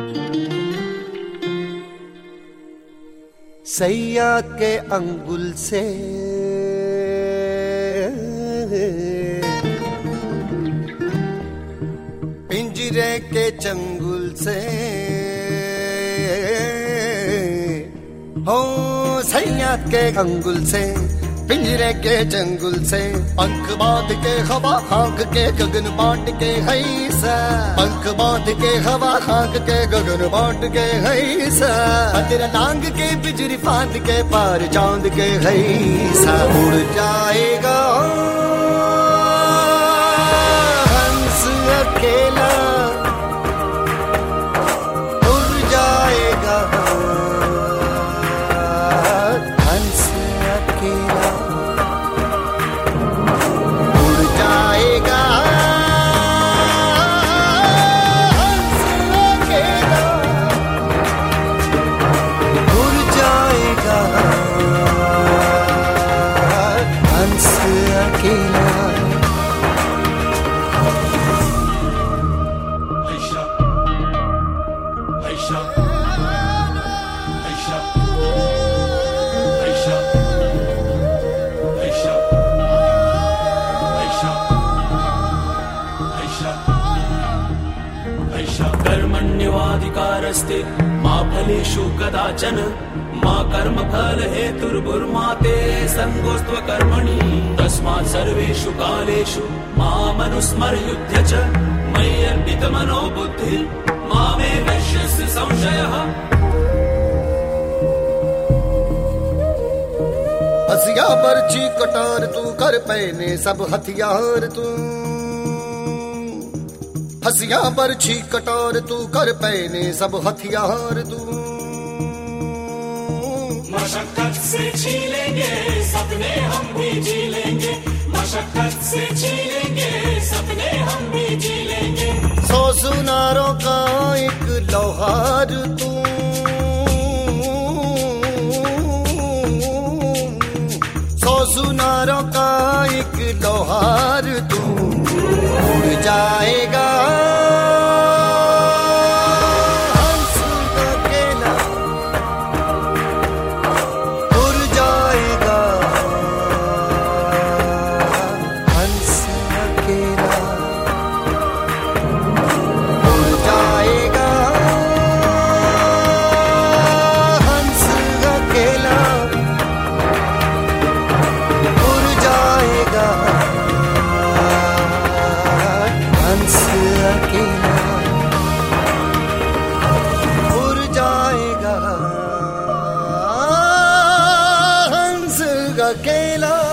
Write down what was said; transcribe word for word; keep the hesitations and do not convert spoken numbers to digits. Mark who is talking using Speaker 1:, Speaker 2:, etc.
Speaker 1: सैया के अंगुल से पिंजरे के चंगुल से हो, सैया के अंगुल से पिंजरे के चंगुल से पंख बांध के हवा हाँक के गगन बांट के हैसा, पंख बांध के हवा हाँक के गगन बांट के हैसा, अंदर नांग के बिजली फांद के पार चांद के हैसा। उड़ जाएगा हंस अकेला, उड़ जाएगा हंस अकेला, उड़ जाएगा हंस अकेला, उड़ जाएगा हंस अकेला।
Speaker 2: कर्मण्यवाधिकारस्ते मा फलेषु कदाचन, मा कर्मफल हेतुर्भुर्मा ते संगोऽस्त्व कर्मणि, तस्मात् सर्वेषु कालेषु मामनुस्मरयुध्य च, मयि अर्पितमनो बुद्धिर् मामे वैश्यस्य संशयः।
Speaker 1: हसिया बरछी कटार तू कर पहने सब हथियार तू, हसिया बरछी कटार तू कर पहने सब हथियार तू,
Speaker 2: मशक्कत से छीलेंगे सपने हम भी जी लेंगे, मशक्कत से छीलेंगे सपने हम भी जी लेंगे।
Speaker 1: सौ सुनारों का एक लोहार तू, सौ सुनारों का एक लोहार तू, उड़ जाएगा हंस अकेला, उड़ जाएगा हंस अकेला, उड़ जाएगा हंस अकेला, उड़ जाएगा हंस अकेला, उड़ जाएगा हंस अकेला।